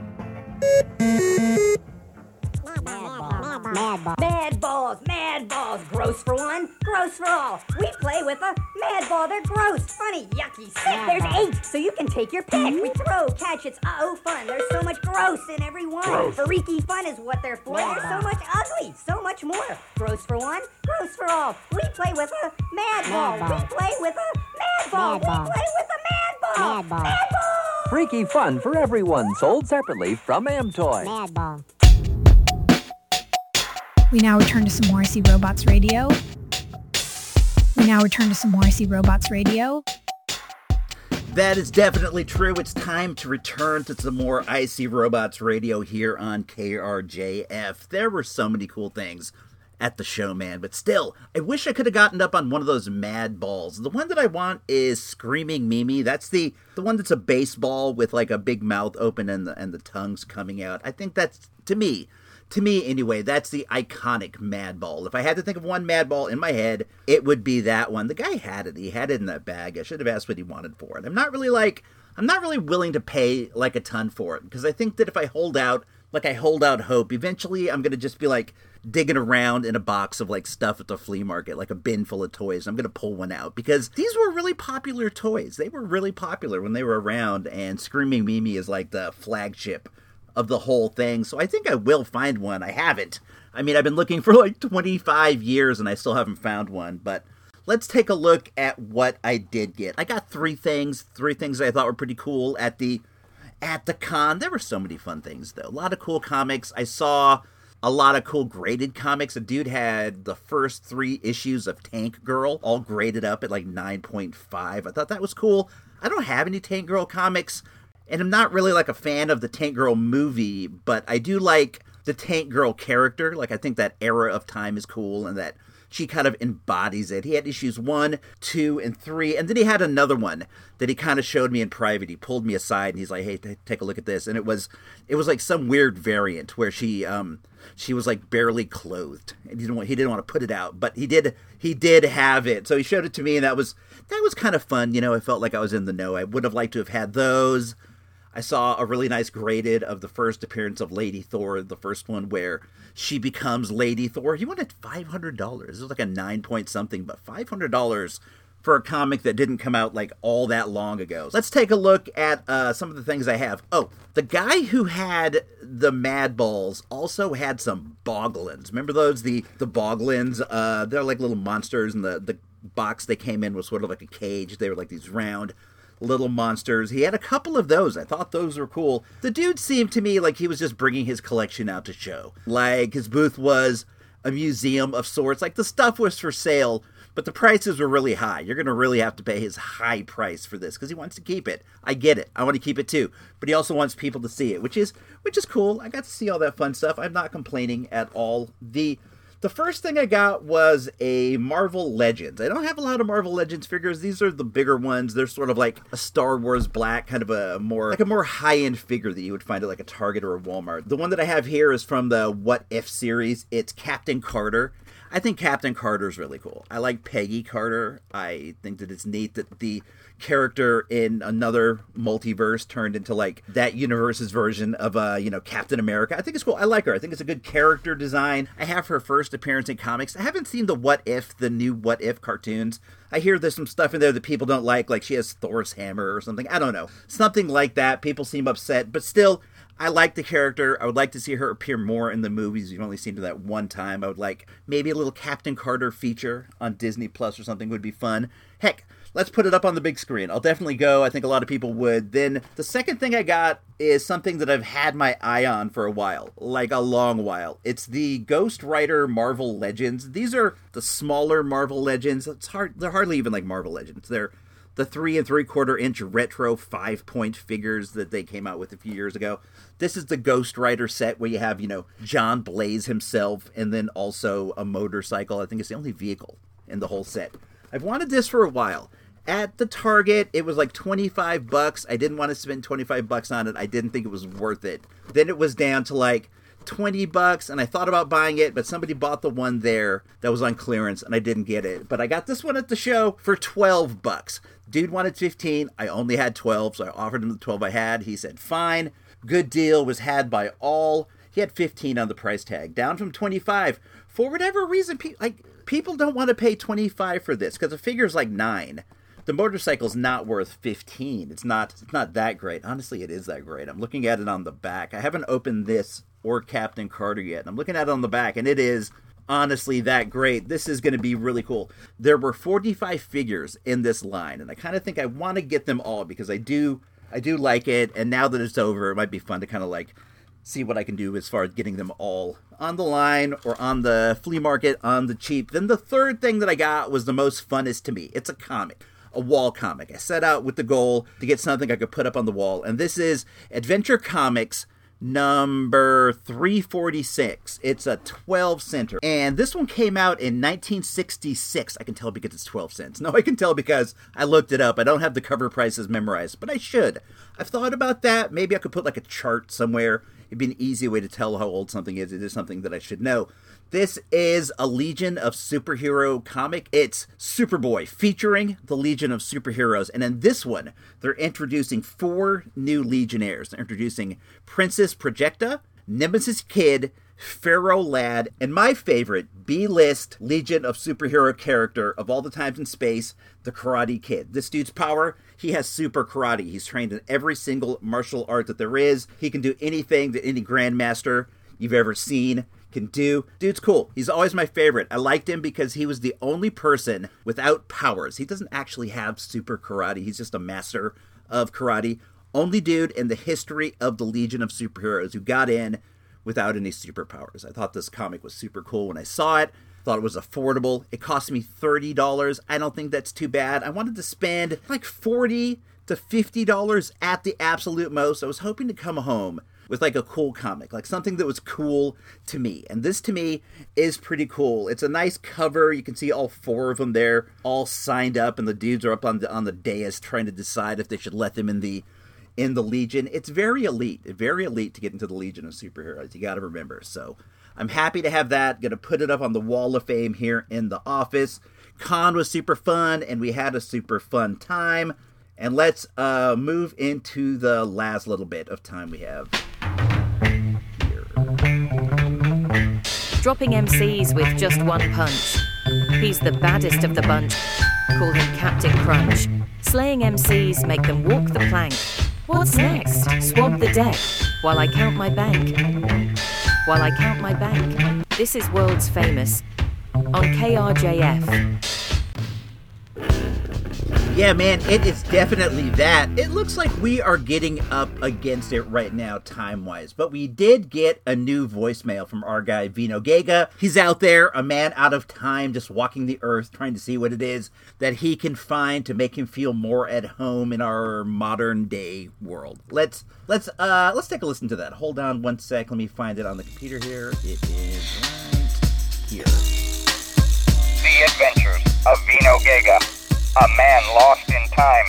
[SPEAKER 16] Mad balls, gross for one, gross for all. We play with a Mad Ball, they're gross, funny, yucky, sick. There's 8, so you can take your pick. We throw, catch, it's fun. There's so much gross in every one. Freaky fun is what they're for. There's so much ugly, so much more. Gross for one, gross for all. We play with a Mad Ball. We play with a Mad Ball. We play with a Mad Ball. Mad Ball.
[SPEAKER 17] Freaky fun for everyone, sold separately from Amtoy.
[SPEAKER 16] Mad Ball.
[SPEAKER 15] We now return to some more I See Robots Radio.
[SPEAKER 1] That is definitely true. It's time to return to some more I See Robots Radio here on KRJF. There were so many cool things at the show, man, but still, I wish I could have gotten up on one of those Mad Balls. The one that I want is Screaming Mimi. That's the one that's a baseball with like a big mouth open and the tongues coming out. I think that's, to me anyway, that's the iconic Mad Ball. If I had to think of one Mad Ball in my head, it would be that one. The guy had it. He had it in that bag. I should have asked what he wanted for it. I'm not really willing to pay like a ton for it, because I think that if I hold out hope, eventually I'm going to just be like digging around in a box of like stuff at the flea market, like a bin full of toys. I'm going to pull one out because these were really popular toys. They were really popular when they were around, and Screaming Mimi is like the flagship of the whole thing. So I think I will find one. I haven't. I mean, I've been looking for like 25 years and I still haven't found one, but let's take a look at what I did get. I got three things I thought were pretty cool at the con. There were so many fun things though. A lot of cool comics. I saw a lot of cool graded comics. A dude had the first 3 issues of Tank Girl all graded up at like 9.5. I thought that was cool. I don't have any Tank Girl comics, and I'm not really like a fan of the Tank Girl movie, but I do like the Tank Girl character. Like, I think that era of time is cool and that she kind of embodies it. He had issues 1, 2, and 3, and then he had another one that he kind of showed me in private. He pulled me aside and he's like, hey, take a look at this. And it was like some weird variant where she was like barely clothed. And he didn't want to put it out, but he did have it. So he showed it to me, and that was kind of fun. You know, I felt like I was in the know. I would have liked to have had those. I saw a really nice graded of the first appearance of Lady Thor, the first one where she becomes Lady Thor. He wanted $500. It was like a 9 point something, but $500 for a comic that didn't come out like all that long ago. Let's take a look at some of the things I have. Oh, the guy who had the Mad Balls also had some Boglins. Remember those? The Boglins? They're like little monsters, and the box they came in was sort of like a cage. They were like these round little monsters. He had a couple of those. I thought those were cool. The dude seemed to me like he was just bringing his collection out to show. Like, his booth was a museum of sorts. Like, the stuff was for sale, But the prices were really high. You're going to really have to pay his high price for this because he wants to keep it. I get it. I want to keep it too. But he also wants people to see it, which is cool. I got to see all that fun stuff. I'm not complaining at all. The first thing I got was a Marvel Legends. I don't have a lot of Marvel Legends figures. These are the bigger ones. They're sort of like a Star Wars Black, kind of a more high-end figure that you would find at like a Target or a Walmart. The one that I have here is from the What If series. It's Captain Carter. I think Captain Carter's really cool. I like Peggy Carter. I think that it's neat that the character in another multiverse turned into like that universe's version of Captain America. I think it's cool. I like her. I think it's a good character design. I have her first appearance in comics. I haven't seen the new What If cartoons. I hear there's some stuff in there that people don't like she has Thor's hammer or something. I don't know. Something like that. People seem upset, but still, I like the character. I would like to see her appear more in the movies. You've only seen her that one time. I would like maybe a little Captain Carter feature on Disney Plus or something would be fun. Heck, let's put it up on the big screen. I'll definitely go. I think a lot of people would. Then the second thing I got is something that I've had my eye on for a while, like a long while. It's the Ghost Rider Marvel Legends. These are the smaller Marvel Legends. They're hardly even like Marvel Legends. They're the 3 3/4 inch retro 5-point figures that they came out with a few years ago. This is the Ghost Rider set where you have, John Blaze himself and then also a motorcycle. I think it's the only vehicle in the whole set. I've wanted this for a while. At the Target, it was like $25. I didn't want to spend $25 on it. I didn't think it was worth it. Then it was down to like $20, and I thought about buying it, but somebody bought the one there that was on clearance, and I didn't get it. But I got this one at the show for $12. Dude wanted 15. I only had 12, so I offered him the 12 I had. He said, fine. Good deal. Was had by all. He had 15 on the price tag, down from 25. For whatever reason, people don't want to pay 25 for this, because the figure's like 9. The motorcycle's not worth 15. It's not that great. Honestly, it is that great. I'm looking at it on the back. I haven't opened this or Captain Carter yet. I'm looking at it on the back, and it is honestly that great. This is going to be really cool. There were 45 figures in this line, and I kind of think I want to get them all because I do like it, and now that it's over, it might be fun to kind of like see what I can do as far as getting them all on the line or on the flea market on the cheap. Then the third thing that I got was the most funnest to me. It's a comic. A wall comic. I set out with the goal to get something I could put up on the wall, and this is Adventure Comics number 346. It's a 12-center, and this one came out in 1966. I can tell because it's 12 cents. No, I can tell because I looked it up. I don't have the cover prices memorized, but I should. I've thought about that. Maybe I could put like a chart somewhere. It'd be an easy way to tell how old something is. It is something that I should know. This is a Legion of Superhero comic. It's Superboy featuring the Legion of Superheroes. And in this one, they're introducing 4 new Legionnaires. They're introducing Princess Projecta, Nemesis Kid, Pharaoh Lad, and my favorite B-list Legion of Superhero character of all the times in space, the Karate Kid. This dude's power, he has super karate. He's trained in every single martial art that there is. He can do anything that any Grandmaster you've ever seen can do. Dude's cool. He's always my favorite. I liked him because he was the only person without powers. He doesn't actually have super karate. He's just a master of karate. Only dude in the history of the Legion of Superheroes who got in without any superpowers. I thought this comic was super cool when I saw it. Thought it was affordable. It cost me $30. I don't think that's too bad. I wanted to spend like $40 to $50 at the absolute most. I was hoping to come home with like a cool comic, like something that was cool to me. And this to me is pretty cool. It's a nice cover. You can see all 4 of them there, all signed up, and the dudes are up on the dais trying to decide if they should let them in the Legion. It's very elite to get into the Legion of Superheroes. You got to remember. So I'm happy to have that. Going to put it up on the Wall of Fame here in the office. Con was super fun, and we had a super fun time. And let's move into the last little bit of time we have.
[SPEAKER 18] Dropping MCs with just one punch. He's the baddest of the bunch. Call him Captain Crunch. Slaying MCs make them walk the plank. What's next? Swab the deck while I count my bank. While I count my bank. This is World's Famous on KRJF.
[SPEAKER 1] Yeah, man, it is definitely that. It looks like we are getting up against it right now, time-wise. But we did get a new voicemail from our guy, Vino Gega. He's out there, a man out of time, just walking the earth, trying to see what it is that he can find to make him feel more at home in our modern-day world. Let's take a listen to that. Hold on one sec. Let me find it on the computer here. It is right here.
[SPEAKER 19] The Adventures of Vino Gega. A man lost in time.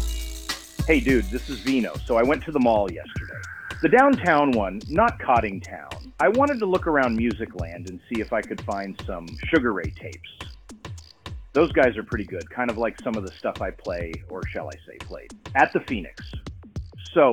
[SPEAKER 9] Hey dude, this is Vino. So I went to the mall yesterday. The downtown one, not Coddingtown. I wanted to look around Musicland and see if I could find some Sugar Ray tapes. Those guys are pretty good, kind of like some of the stuff I play, or shall I say played, at the Phoenix. So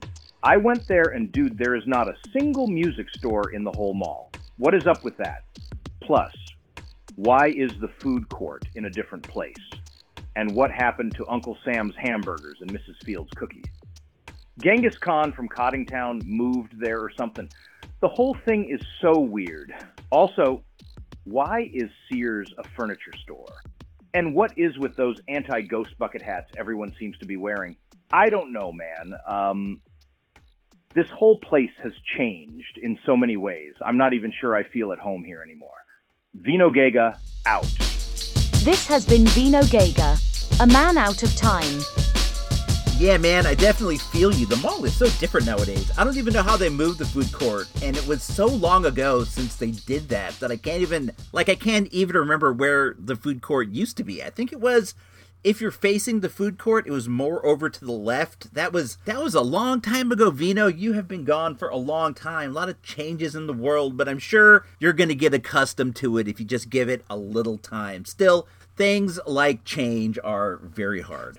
[SPEAKER 9] I went there and dude, there is not a single music store in the whole mall. What is up with that? Plus, why is the food court in a different place? And what happened to Uncle Sam's hamburgers and Mrs. Fields' cookies? Genghis Khan from Coddingtown moved there or something. The whole thing is so weird. Also, why is Sears a furniture store? And what is with those anti-ghost bucket hats everyone seems to be wearing? I don't know, man. This whole place has changed in so many ways. I'm not even sure I feel at home here anymore. Vino Gega, out.
[SPEAKER 5] This has been Vino Gega, a man out of time.
[SPEAKER 1] Yeah, man, I definitely feel you. The mall is so different nowadays. I don't even know how they moved the food court, and it was so long ago since they did that I can't even remember where the food court used to be. I think it was, if you're facing the food court, it was more over to the left. That was a long time ago, Vino. You have been gone for a long time. A lot of changes in the world, but I'm sure you're going to get accustomed to it if you just give it a little time. Still, things like change are very hard.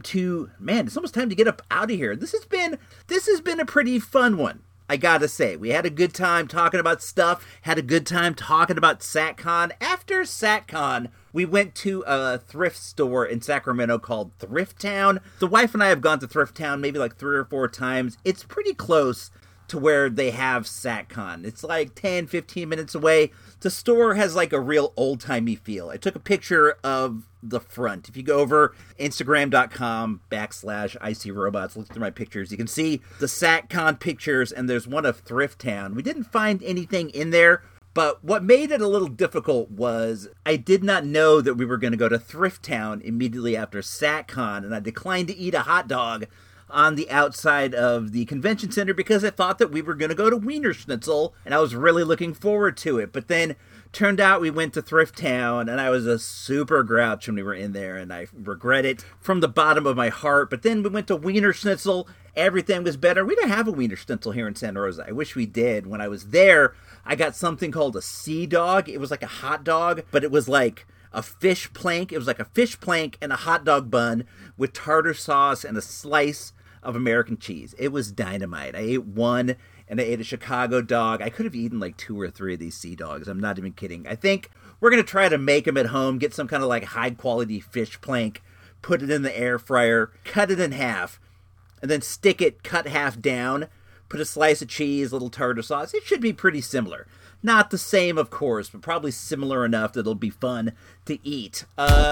[SPEAKER 1] It's almost time to get up out of here. This has been a pretty fun one, I gotta say. We had a good time talking about stuff, had a good time talking about SatCon. After SatCon, we went to a thrift store in Sacramento called Thrift Town. The wife and I have gone to Thrift Town maybe like 3 or 4 times. It's pretty close to where they have SatCon. It's like 10, 15 minutes away. The store has like a real old-timey feel. I took a picture of the front. If you go over Instagram.com/ICRobots, look through my pictures, you can see the SatCon pictures, and there's one of Thrift Town. We didn't find anything in there, but what made it a little difficult was I did not know that we were going to go to Thrift Town immediately after SatCon, and I declined to eat a hot dog on the outside of the convention center because I thought that we were going to go to Wiener Schnitzel, and I was really looking forward to it. But then turned out we went to Thrift Town, and I was a super grouch when we were in there, and I regret it from the bottom of my heart. But then we went to Wiener Schnitzel. Everything was better. We don't have a Wiener Schnitzel here in Santa Rosa. I wish we did. When I was there, I got something called a Sea Dog. It was like a hot dog, but it was like a fish plank. It was like a fish plank and a hot dog bun with tartar sauce and a slice of American cheese. It was dynamite. I ate one, and I ate a Chicago dog. I could have eaten like 2 or 3 of these Sea Dogs. I'm not even kidding. I think we're going to try to make them at home, get some kind of like high quality fish plank, put it in the air fryer, cut it in half, and then stick it cut half down, put a slice of cheese, a little tartar sauce. It should be pretty similar. Not the same, of course, but probably similar enough that it'll be fun to eat.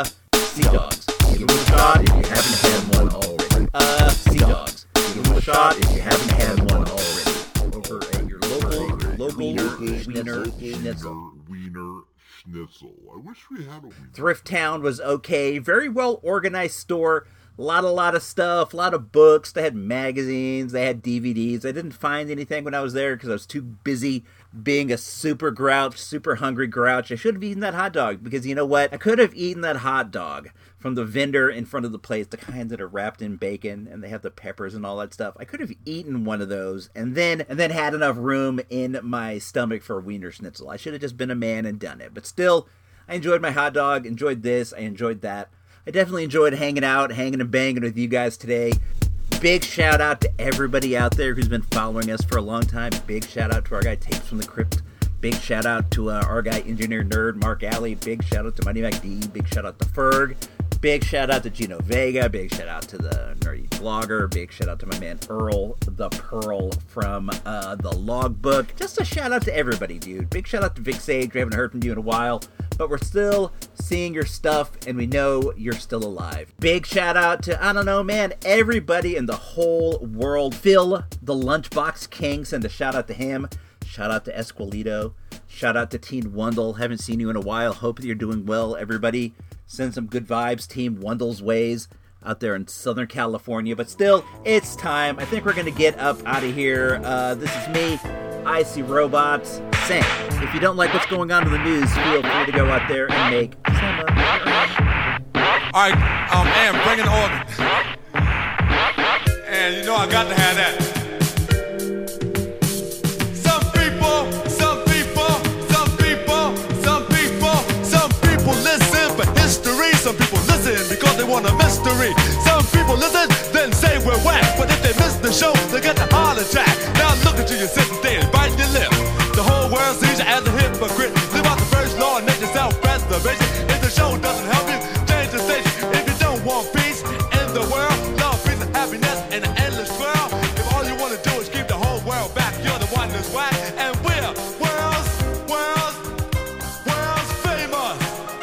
[SPEAKER 1] Sea Dogs. Give them a shot if you haven't had one already. Sea Dogs. Give them a shot if you haven't had one already. Over at your local Wiener Schnitzel.
[SPEAKER 20] Wiener Schnitzel. I wish we had a Wiener.
[SPEAKER 1] Thrift Town was okay. Very well organized store. A lot of stuff, a lot of books. They had magazines, they had DVDs. I didn't find anything when I was there because I was too busy being a super grouch, super hungry grouch. I should have eaten that hot dog because you know what? I could have eaten that hot dog from the vendor in front of the place, the kinds that are wrapped in bacon and they have the peppers and all that stuff. I could have eaten one of those and then had enough room in my stomach for a Wiener Schnitzel. I should have just been a man and done it. But still, I enjoyed my hot dog, enjoyed this, I enjoyed that. I definitely enjoyed hanging and banging with you guys today. Big shout out to everybody out there who's been following us for a long time. Big shout out to our guy Tapes from the Crypt. Big shout out to our guy Engineer Nerd Mark Alley. Big shout out to Mighty Mac D. Big shout out to Ferg. Big shout out to Gino Vega. Big shout out to the Nerdy Blogger. Big shout out to my man Earl the Pearl from the Logbook. Just a shout out to everybody, dude. Big shout out to Vic Sage. We haven't heard from you in a while, but we're still seeing your stuff, and we know you're still alive. Big shout out to, I don't know, man, everybody in the whole world. Phil, the Lunchbox King, send a shout out to him. Shout out to Esquilito. Shout out to Teen Wundle. Haven't seen you in a while. Hope you're doing well, everybody. Send some good vibes, Team Wundle's ways, out there in Southern California. But still, it's time. I think we're going to get up out of here. This is me, Icy Robots, saying, if you don't like what's going on in the news, feel free to go out there and make some of your own.
[SPEAKER 21] All right, Am, bring in the organ. And you know I got to have that. Some people listen because they want a mystery. Some people listen, then say we're whack. But if they miss the show, they get the heart attack. Now look at you, you're sitting there and biting your lip. The whole world sees you as a hypocrite. Live out the first law and make yourself preservation. If the show doesn't help you, change the station. If you don't want peace in the world, love, peace, and happiness in an endless world. If all you want to do is keep the whole world back, you're the one that's whack. And we're world's famous.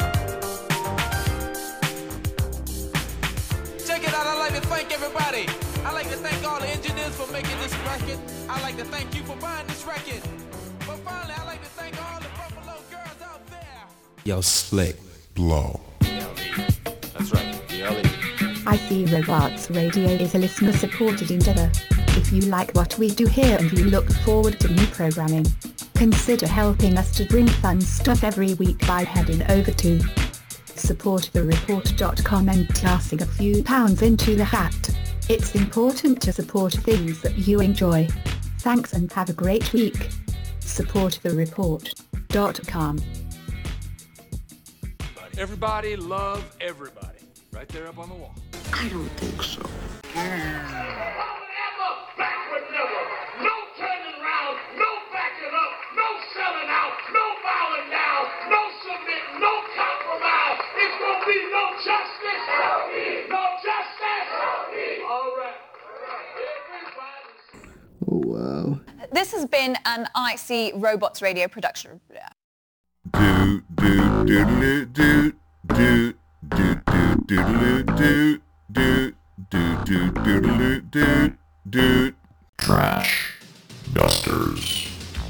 [SPEAKER 21] I'd like to thank everybody. I'd like to thank all the engineers for making this record. I'd like to thank you for buying this record. But finally, I'd like to thank all the Buffalo girls out there.
[SPEAKER 22] Yo, Slick Blow.
[SPEAKER 21] That's right, DLE.
[SPEAKER 23] IC Robots Radio is a listener-supported endeavor. If you like what we do here and you look forward to new programming, consider helping us to bring fun stuff every week by heading over to supportthereport.com and tossing a few pounds into the hat. It's important to support things that you enjoy. Thanks and have a great week. supportthereport.com.
[SPEAKER 21] Everybody love everybody. Right there up on the wall.
[SPEAKER 22] I don't think so.
[SPEAKER 21] No justice! No justice! All right.
[SPEAKER 22] Oh, wow.
[SPEAKER 10] This has been an IC Robots Radio production.
[SPEAKER 22] Trash Busters.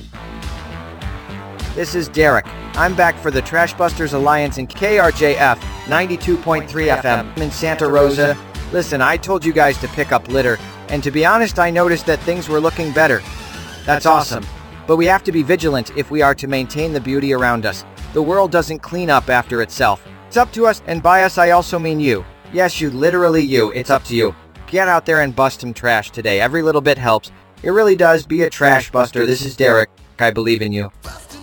[SPEAKER 11] This is Derek. I'm back for the Trash Busters Alliance in KRJF 92.3 FM in Santa Rosa. Listen, I told you guys to pick up litter, and to be honest, I noticed that things were looking better. That's awesome. But we have to be vigilant if we are to maintain the beauty around us. The world doesn't clean up after itself. It's up to us, and by us I also mean you. Yes, you, literally you, it's up to you. Get out there and bust some trash today. Every little bit helps. It really does. Be a trash buster. This is Derek. I believe in you.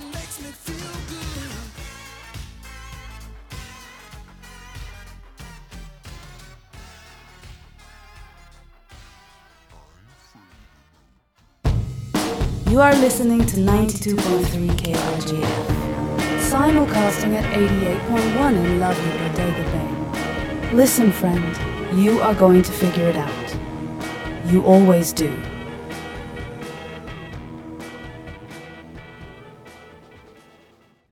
[SPEAKER 6] You are listening to 92.3 KRGF, simulcasting at 88.1 in lovely Bodega Bay. Listen, friend, you are going to figure it out. You always do.